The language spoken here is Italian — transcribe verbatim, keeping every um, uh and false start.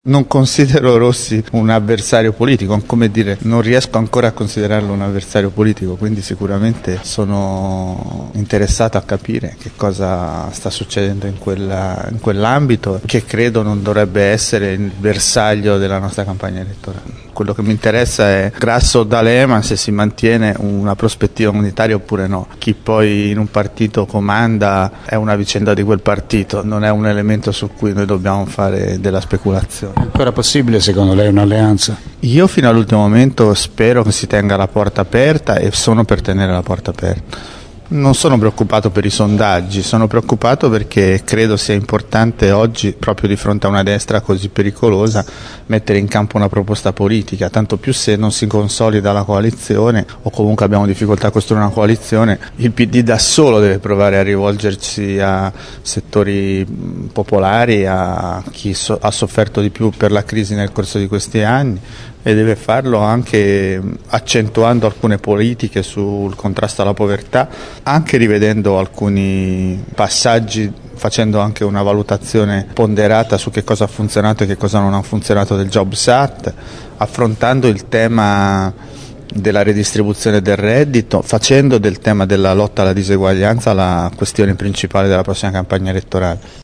Non considero Rossi un avversario politico, come dire, non riesco ancora a considerarlo un avversario politico, quindi sicuramente sono interessato a capire che cosa sta succedendo in, quella, in quell'ambito, che credo non dovrebbe essere il bersaglio della nostra campagna elettorale. Quello che mi interessa è Grasso o D'Alema, se si mantiene una prospettiva unitaria oppure no. Chi poi in un partito comanda è una vicenda di quel partito, non è un elemento su cui noi dobbiamo fare della speculazione. È ancora possibile secondo lei un'alleanza? Io fino all'ultimo momento spero che si tenga la porta aperta e sono per tenere la porta aperta. Non sono preoccupato per i sondaggi, sono preoccupato perché credo sia importante oggi, proprio di fronte a una destra così pericolosa, mettere in campo una proposta politica, tanto più se non si consolida la coalizione o comunque abbiamo difficoltà a costruire una coalizione. Il P D da solo deve provare a rivolgersi a settori popolari, a chi so- ha sofferto di più per la crisi nel corso di questi anni, e deve farlo anche accentuando alcune politiche sul contrasto alla povertà, anche rivedendo alcuni passaggi, facendo anche una valutazione ponderata su che cosa ha funzionato e che cosa non ha funzionato del Jobs Act, affrontando il tema della redistribuzione del reddito, facendo del tema della lotta alla diseguaglianza la questione principale della prossima campagna elettorale.